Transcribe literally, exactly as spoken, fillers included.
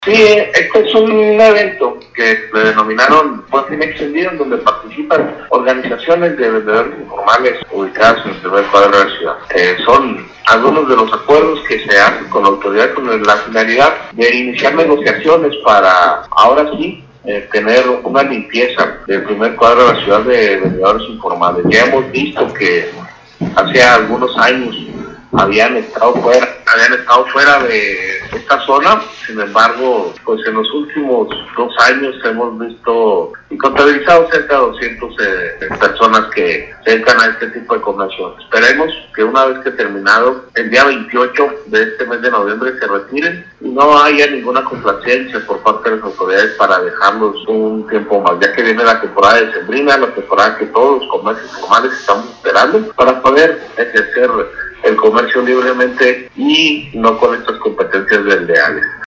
Sí, este es un evento que le denominaron Buen Fin Extendido, en donde participan organizaciones de vendedores informales ubicadas en el primer cuadro de la ciudad. Eh, son algunos de los acuerdos que se hacen con la autoridad con la finalidad de iniciar negociaciones para, ahora sí, eh, tener una limpieza del primer cuadro de la ciudad de vendedores informales. Ya hemos visto que hace algunos años habían estado fuera, habían estado fuera de esta zona. Sin embargo, pues en los últimos dos años hemos visto y contabilizado cerca de doscientas eh, personas que se dedican a este tipo de comercio. Esperemos que una vez que terminado el día veintiocho de este mes de noviembre se retiren y no haya ninguna complacencia por parte de las autoridades para dejarlos un tiempo más, ya que viene la temporada decembrina, la temporada que todos los comercios formales estamos esperando para poder ejercer el comercio libremente y no con estas competencias desleales.